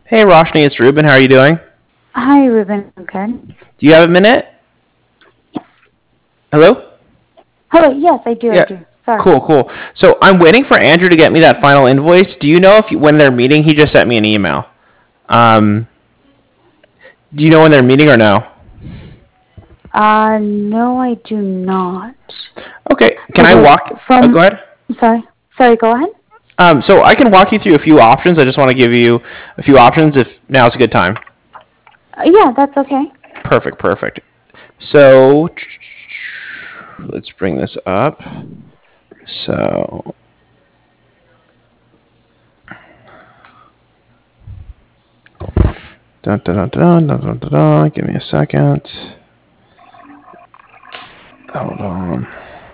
Hey Roshni, it's Ruben. How are you doing? Hi, Ruben. Okay. Do you have a minute? Hello? Hello. Yes, I do. I Yeah. do. Sorry. Cool. So I'm waiting for Andrew to get me that final invoice. Do you know if when they're meeting? He just sent me an email. Um, do you know when they're meeting or no? No, I do not. Okay. Can I Because walk? Oh, go from, ahead. sorry, go ahead. So I can walk you through a few options. I just want to give you a few options if now's a good time. Yeah, that's okay. Perfect. So let's bring this up. So give me a second. Hold on.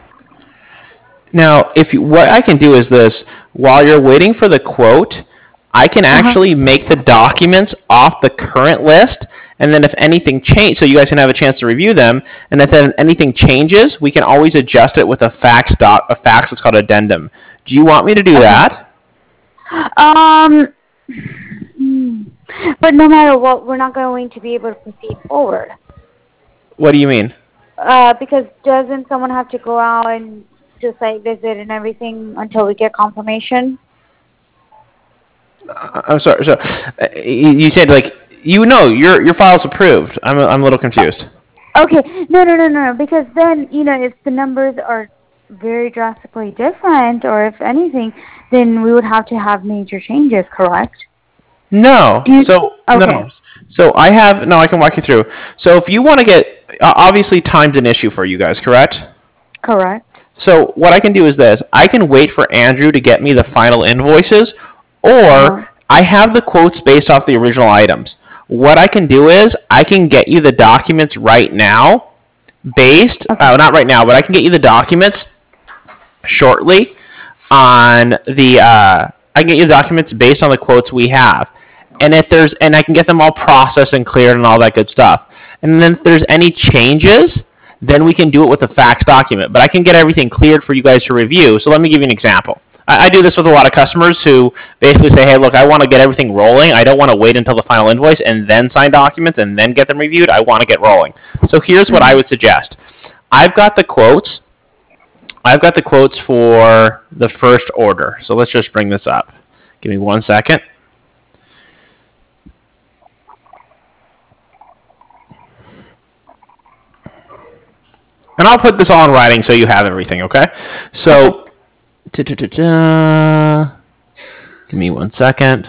Now, what I can do is this: while you're waiting for the quote, I can Uh-huh. actually make the documents off the current list, and then if anything change, so you guys can have a chance to review them, and if then anything changes, we can always adjust it with a fax that's called addendum. Do you want me to do Okay. that? Um, hmm. But no matter what, we're not going to be able to proceed forward. What do you mean? Because doesn't someone have to go out and just like visit and everything until we get confirmation? I'm sorry. So you said like your file's approved. I'm a little confused. Okay, no. Because then, if the numbers are very drastically different, or if anything, then we would have to have major changes, correct? No. Do you? So Okay, no. So I have no. I can walk you through. So if you want to get obviously time's an issue for you guys, correct? correct. So what I can do is this: I can wait for Andrew to get me the final invoices, or Uh-huh. I have the quotes based off the original items. What I can do is I can get you the documents right now, based Okay. not right now, but I can get you the documents shortly on the I can get you the documents based on the quotes we have. And I can get them all processed and cleared and all that good stuff. And then if there's any changes, then we can do it with a fax document. But I can get everything cleared for you guys to review. So let me give you an example. I do this with a lot of customers who basically say, hey, look, I want to get everything rolling. I don't want to wait until the final invoice and then sign documents and then get them reviewed. I want to get rolling. So here's what I Mhm. would suggest. I've got the quotes I've got the quotes for the first order. So let's just bring this up. Give me 1 second. And I'll put this all in writing so you have everything, okay? Okay. So, give me 1 second.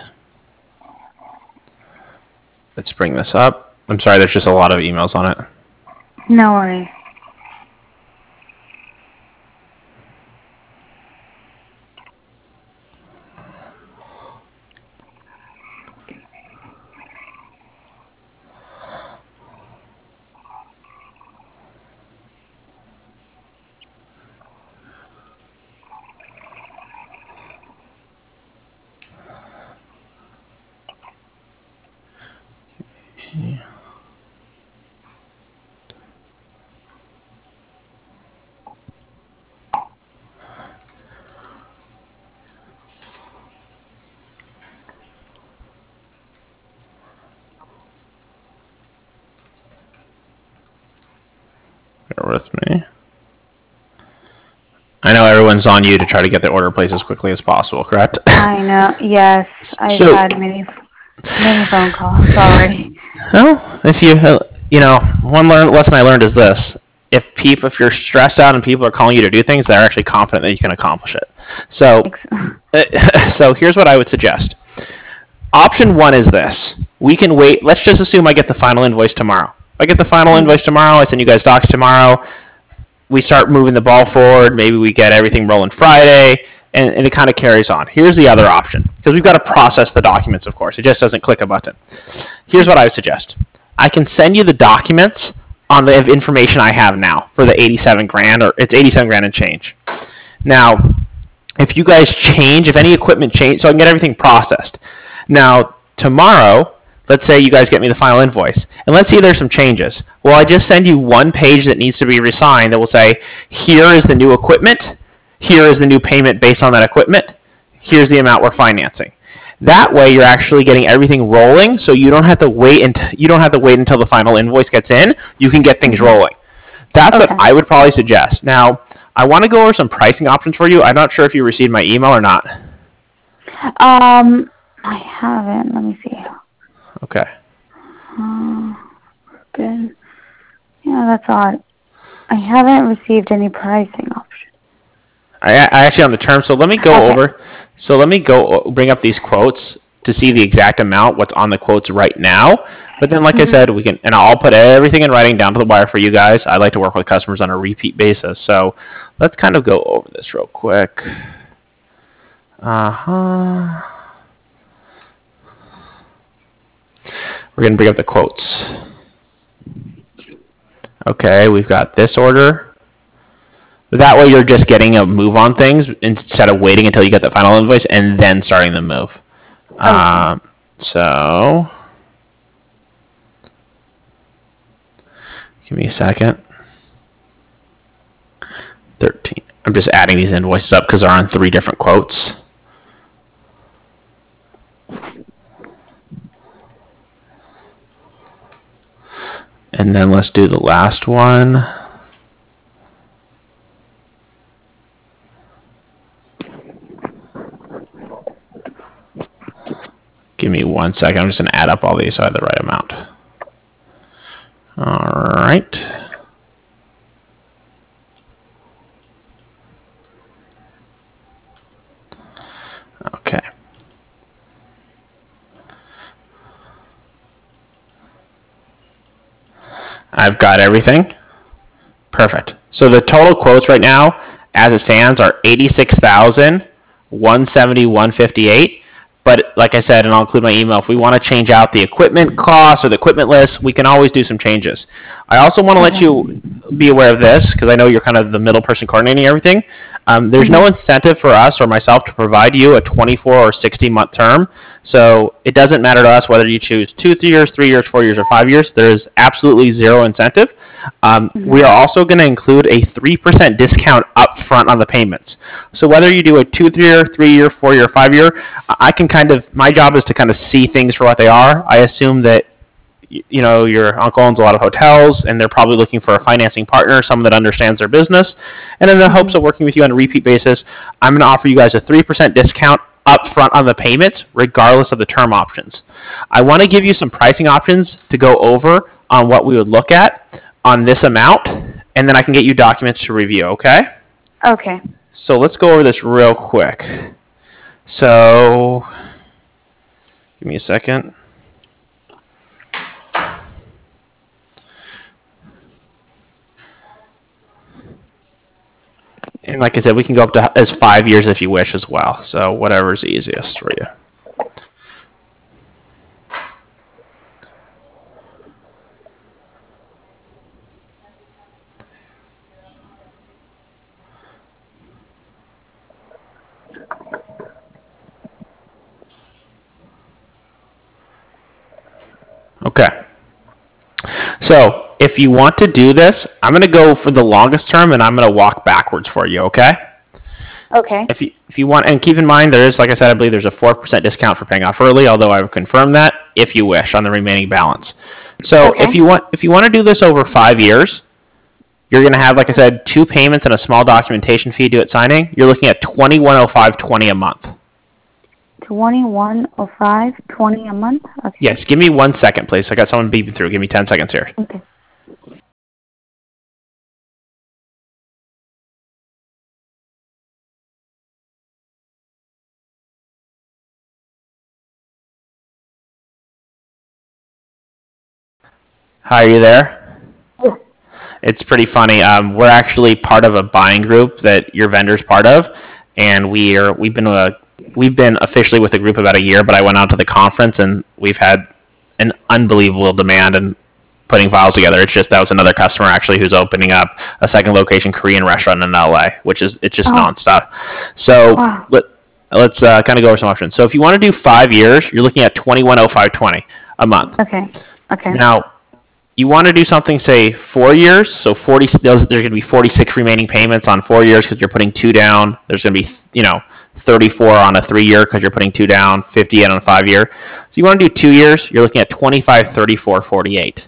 Let's bring this up. I'm sorry, there's just a lot of emails on it. No worries. Bear with me. I know everyone's on you to try to get the order placed as quickly as possible, correct? I know. Yes, I've So, had many phone calls already. well, if one lesson I learned is this: if you're stressed out and people are calling you to do things, they're actually confident that you can accomplish it. So, so here's what I would suggest. Option one is this: we can wait. Let's just assume I get the final invoice tomorrow. If I get the final Mm. invoice tomorrow, I send you guys docs tomorrow. We start moving the ball forward. Maybe we get everything rolling Friday, and it kind of carries on. Here's the other option, because we've got to process the documents, of course. It just doesn't click a button. Here's what I would suggest. I can send you the documents on the information I have now for the 87 grand, or it's 87 grand and change. Now, if you guys change, if any equipment change, so I can get everything processed. Now, tomorrow, let's say you guys get me the final invoice, and let's see there's some changes. Well, I just send you one page that needs to be resigned that will say, here is the new equipment, here is the new payment based on that equipment, here's the amount we're financing. That way, you're actually getting everything rolling, so you don't have to wait until the final invoice gets in. You can get things rolling. That's what I would probably suggest. Now, I want to go over some pricing options for you. I'm not sure if you received my email or not. I haven't. Let me see. Okay. Good. Yeah, that's odd. I haven't received any pricing option. I actually on the term. So let me go over. So let me bring up these quotes to see the exact amount what's on the quotes right now. But then, like I said, we can, and I'll put everything in writing down to the wire for you guys. I like to work with customers on a repeat basis. So let's kind of go over this real quick. We're going to bring up the quotes. Okay, we've got this order. That way you're just getting a move on things instead of waiting until you get the final invoice and then starting the move. So, give me a second. 13. I'm just adding these invoices up because they're on 3 different quotes. And then let's do the last one. Give me 1 second. I'm just going to add up all these so I have the right amount. All right. Okay. I've got everything. Perfect. So the total quotes right now, as it stands, are $86,170.158. But like I said, and I'll include my email, if we want to change out the equipment costs or the equipment list, we can always do some changes. I also want to let you be aware of this, because I know you're kind of the middle person coordinating everything. There's no incentive for us or myself to provide you a 24 or 60-month term. So it doesn't matter to us whether you choose 2 years, 3 years, 4 years, or 5 years. There is absolutely zero incentive. We are also going to include a 3% discount up front on the payments. So whether you do a 2-year, 3-year, 4-year, 5-year, my job is to kind of see things for what they are. I assume that your uncle owns a lot of hotels, and they're probably looking for a financing partner, someone that understands their business. And in the hopes of working with you on a repeat basis, I'm going to offer you guys a 3% discount up front on the payments, regardless of the term options. I want to give you some pricing options to go over on what we would look at on this amount, and then I can get you documents to review, okay? Okay. So let's go over this real quick. So, give me a second. And like I said, we can go up to as 5 years if you wish as well. So whatever's easiest for you. Okay. So if you want to do this, I'm going to go for the longest term, and I'm going to walk backwards for you, okay? Okay. If you want, and keep in mind, there is, like I said, I believe there's a 4% discount for paying off early, although I would confirm that if you wish on the remaining balance. So if you want to do this over 5 years, you're going to have, like I said, 2 payments and a small documentation fee due at signing. You're looking at $21.05.20 a month. $21.05.20 a month? Okay. Yes, give me 1 second, please. I got someone beeping through. Give me 10 seconds here. Okay. Hi, are you there? Yeah. It's pretty funny. We're actually part of a buying group that your vendor's part of, and we've been officially with the group about a year. But I went out to the conference, and we've had an unbelievable demand and putting files together. It's just that was another customer actually who's opening up a second location Korean restaurant in LA, it's just nonstop. So let's kind of go over some options. So if you want to do 5 years, you're looking at $21.05.20 a month. Okay. Okay. Now, you want to do something, say, 4 years, so 40. There's going to be 46 remaining payments on 4 years because you're putting 2 down. There's going to be, 34 on a 3-year because you're putting 2 down, 50 in on a 5-year. So you want to do 2 years, you're looking at 25, 34, 48.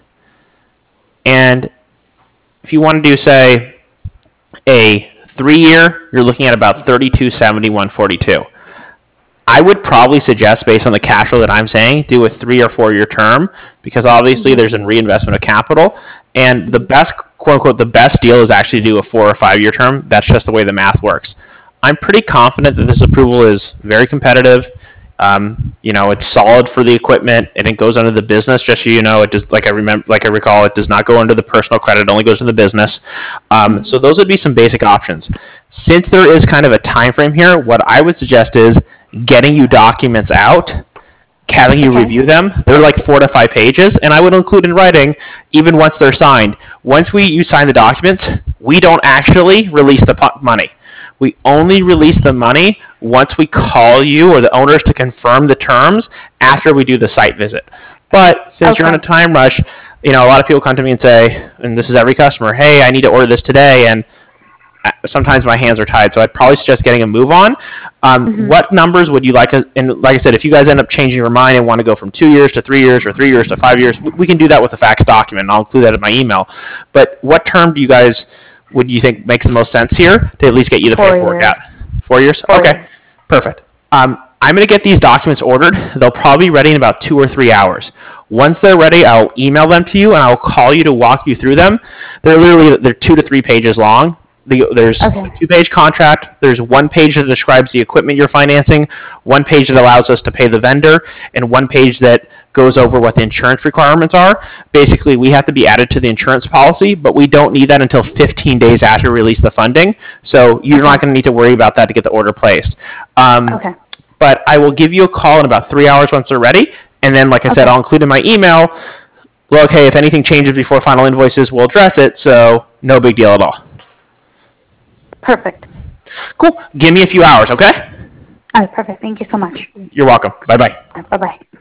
And if you want to do, say, a 3-year, you're looking at about 32, 71, 42. I would probably suggest, based on the cash flow that I'm saying, do a 3 or 4-year term because obviously there's a reinvestment of capital. And the best, quote unquote, the best deal is actually to do a 4 or 5-year term. That's just the way the math works. I'm pretty confident that this approval is very competitive. It's solid for the equipment, and it goes under the business. Just so you know, it does. Like I recall, it does not go under the personal credit. It only goes to the business. So those would be some basic options. Since there is kind of a time frame here, what I would suggest is getting you documents out, having you review them. They're like 4 to 5 pages, and I would include in writing even once they're signed. Once you sign the documents, we don't actually release the money. We only release the money once we call you or the owners to confirm the terms after we do the site visit. But since you're in a time rush, a lot of people come to me and say, and this is every customer, hey, I need to order this today, and sometimes my hands are tied, so I'd probably suggest getting a move on. What numbers would you like? And like I said, if you guys end up changing your mind and want to go from 2 years to 3 years or 3 years to 5 years, we can do that with a fax document, and I'll include that in my email. But what term would you think makes the most sense here to at least get you the paperwork out? 4 years? 4 Okay, years. Perfect. I'm going to get these documents ordered. They'll probably be ready in about 2 or 3 hours. Once they're ready, I'll email them to you, and I'll call you to walk you through them. They're 2 to 3 pages long. There's a 2-page contract. There's 1 page that describes the equipment you're financing, 1 page that allows us to pay the vendor, and 1 page that goes over what the insurance requirements are. Basically, we have to be added to the insurance policy, but we don't need that until 15 days after we release the funding. So you're not going to need to worry about that to get the order placed. But I will give you a call in about 3 hours once they're ready. And then, like I said, I'll include in my email, well, okay, if anything changes before final invoices, we'll address it. So no big deal at all. Perfect. Cool. Give me a few hours, okay? All right, perfect. Thank you so much. You're welcome. Bye-bye. Bye-bye.